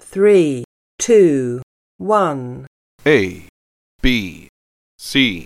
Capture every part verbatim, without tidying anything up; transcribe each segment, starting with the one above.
three, two, one. A, B, C.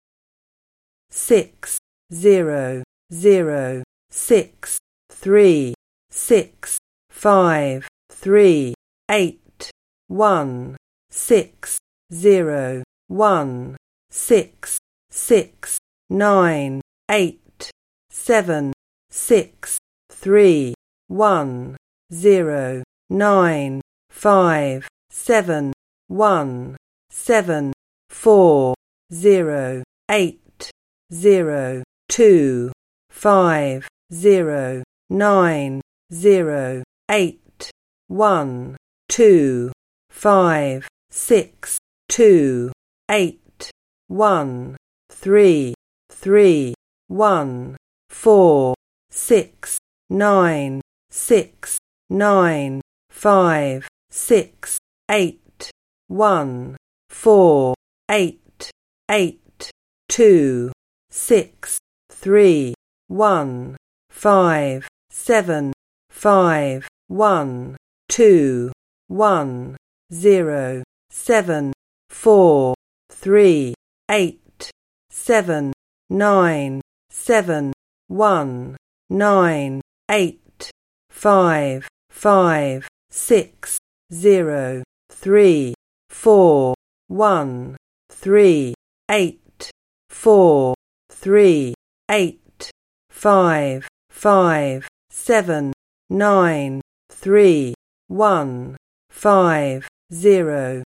Six, zero, zero, six, three, six, five, three, eight, one, six, zero, one, six, six, nine, eight, seven, six, three, one, zero, nine, five, seven, one, seven, four, zero, eight, zero, two, five, zero, nine, zero, eight, one, two, five, six, two, eight, one, three, three, one, four, six, nine, six, nine, five, six, eight, one, four, eight, eight, two, six, three, one, five, seven, five, one, two, one, zero, seven, four, three, eight, seven, nine, seven, one, nine, eight, five, five, six, zero, three, four, one, three, eight, four, three, eight, five, five, seven, nine, three, one, five, zero.